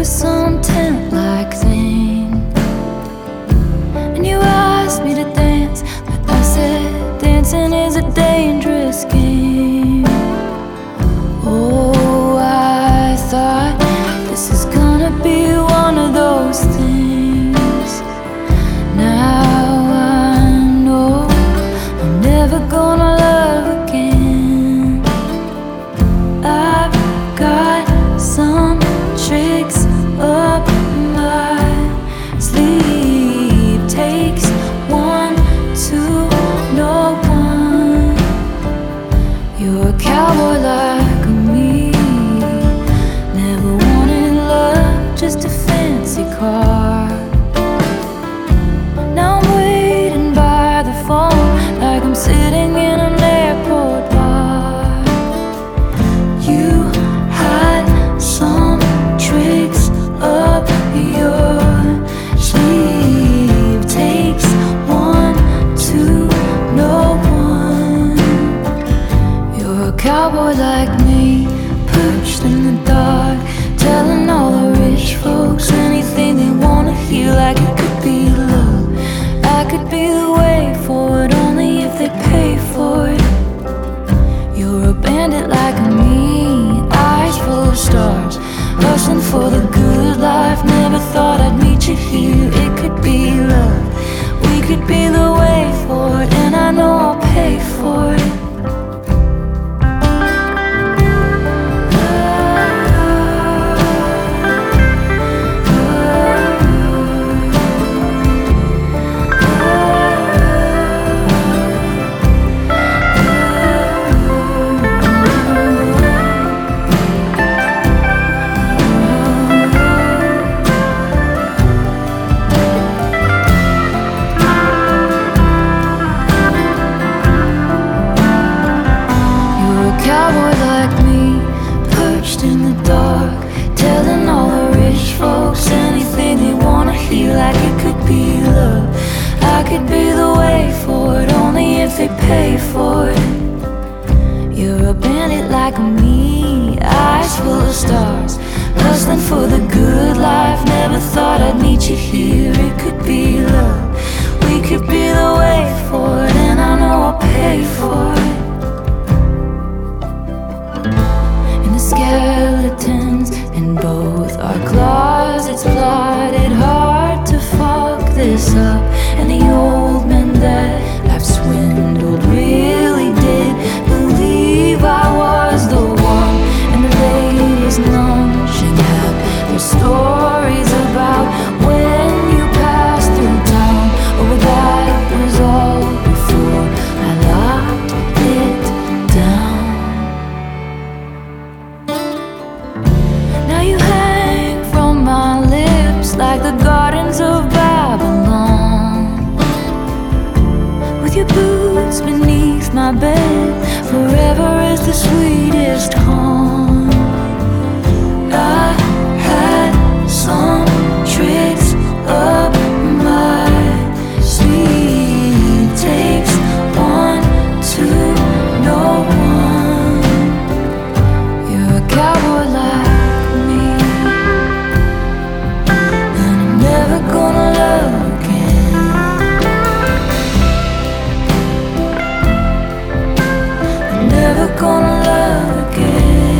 with some tent-like thing, and you asked me to dance, but I said dancing is a dangerous game. Oh, I thought this is gonna be one of those things. Now I know I'm never gonna love again. I've got some tricks up my sleeve. Takes one to know one. You're a cowboy like me. Never wanted love, just a fancy car. Now I'm waiting by the phone, like I'm sitting in an airport bar. You had some tricks up your sleeve. Takes one to know one. You're a cowboy like me, perched in the dark, telling all the rich folks anything they wanna hear, like it could be love. I could be the way for it, only if they pay for it. You're a bandit like me, eyes full of stars, hustling for the good life. Never thought I'd meet you here. It could be love, we could be the way for it, and I know I'll pay for it. Cowboy like me, perched in the dark, telling all the rich folks anything they wanna hear, like it could be love. I could be the way for it, only if they pay for it. You're a bandit like me, eyes full of stars, hustling for the good life. Never thought I'd meet you here. It could be love, we could be the way for it, and I know I'll pay for it. Skeletons in both our closets, plotted hard to fuck this up. And the old men that I've swindled really did believe I was the one. And the ladies lunching had their stories about when you passed through town. Oh, that was all before I locked it down. You hang from my lips like the gardens of Babylon, with your boots beneath my bed. Forever is the sweetest home. I had some tricks up my sleeve. Takes one to know one. You're a cowboy like gonna love again. I'm never gonna love again.